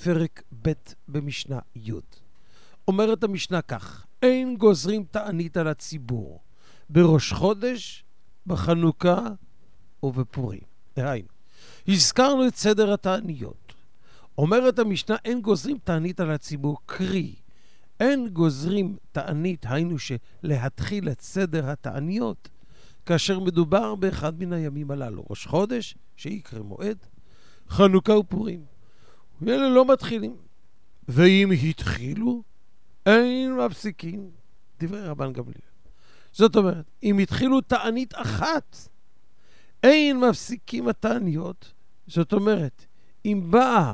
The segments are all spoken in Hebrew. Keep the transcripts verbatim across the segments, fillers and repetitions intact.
בפרק ב' במשנה י'. אומרת המשנה כך: אין גוזרים תענית על הציבור בראש חודש, בחנוכה ובפורים. דהיינו, הזכרנו את סדר התעניות. אומרת המשנה, אין גוזרים תענית על הציבור, קרי אין גוזרים תענית, היינו שלהתחיל את סדר התעניות כאשר מדובר באחד מן הימים הללו, ראש חודש שיקרא מועד, חנוכה ופורים. ואלה לא מתחילים, ואם התחילו אין מפסיקים, דברי רבן גמליאל. זאת אומרת, אם התחילו תענית אחת אין מפסיקים התעניות. זאת אומרת, אם באה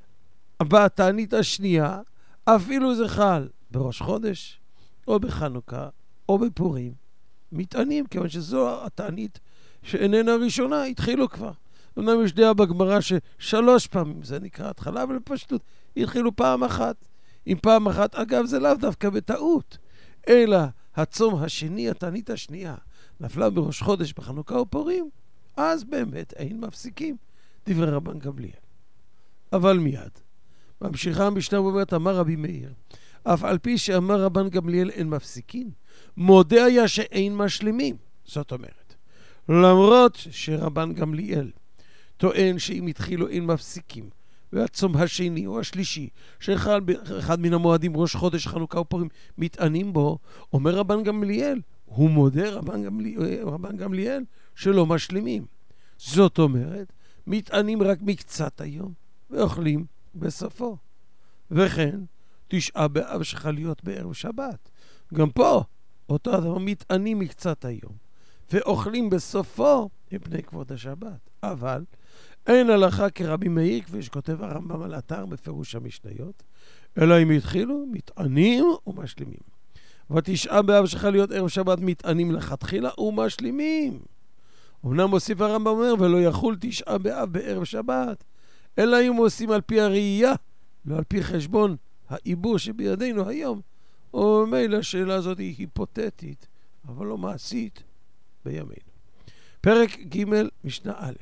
באה התענית השנייה, אפילו זה חל בראש חודש או בחנוכה או בפורים, מתענים, כיוון שזו התענית שאיננה ראשונה, התחילו כבר. אמנם יש דעה בגמרא ששלוש פעמים זה נקרא התחלה, אבל פשוט התחילו פעם אחת. אם פעם אחת, אגב, זה לאו דווקא בטעות, אלא הצום השני, התענית השנייה, נפלה בראש חודש בחנוכה ופורים, אז באמת אין מפסיקים, דברי רבן גמליאל. אבל מיד ממשיכה המשנה ואומרת, אמר רבי מאיר, אף על פי שאמר רבן גמליאל אין מפסיקים, מודה היה שאין משלימים. זאת אומרת, למרות שרבן גמליאל טוען שאם התחילו אין מפסיקים, והצום השני או השלישי, שאחד אחד מן המועדים ראש חודש חנוכה ופורים מתענים בו, אומר רבן גמליאל, הוא מודה רבן גמליאל, רבן גמליאל שלא משלימים. זאת אומרת, מתענים רק מקצת היום, ואוכלים בסופו. וכן, תשעה באב שחל להיות בערב שבת. גם פה, אותו הדבר, מתענים מקצת היום, ואוכלים בסופו מפני כבוד השבת. אבל אין הלכה כרבי מאיר, כפי שכותב הרמב"ם על אתר בפירוש המשניות, אלא אם התחילו, מתענים ומשלימים. ותשעה באב שחל להיות ערב שבת, מתענים לכתחילה ומשלימים. אמנם מוסיף הרמב"ם אומר, ולא יחול תשעה באב בערב שבת, אלא אם עושים על פי הראייה, לא על פי חשבון העיבור שבידינו היום. או מילא השאלה הזאת היא היפותטית, אבל לא מעשית בימינו. פרק ג' משנה א'.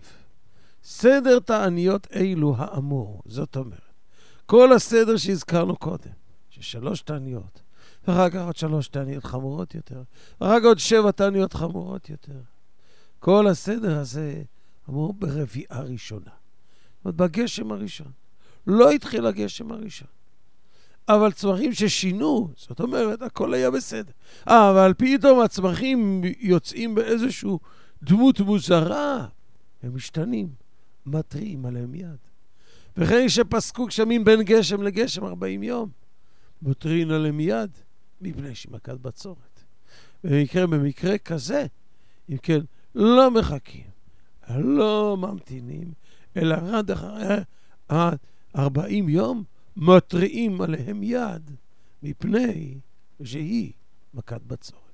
סדר תעניות אילו האמור, זאת אומרת, כל הסדר שהזכרנו קודם, ששלוש תעניות, ואחר כך עוד שלוש תעניות חמורות יותר, ואחר כך עוד שבע תעניות חמורות יותר. כל הסדר הזה אמור ברביעה ראשונה. זאת בגשם הראשון. לא התחיל הגשם הראשון. אבל צמחים ששינו, זאת אומרת, הכל היה בסדר. אה, אבל פתאום הצמחים יוצאים באיזשהו דמות מוזרה, הם משתנים, מטריעים עליהם יד. וכן שפסקו גשמים בין גשם לגשם ארבעים יום, מטריעים עליהם יד, מפני שמכת בצורת. במקרה, במקרה כזה, אם כן, לא מחכים, לא ממתינים, אלא עד אחרי ארבעים יום, מטריעים עליהם יד, מפני שהיא מכת בצורת.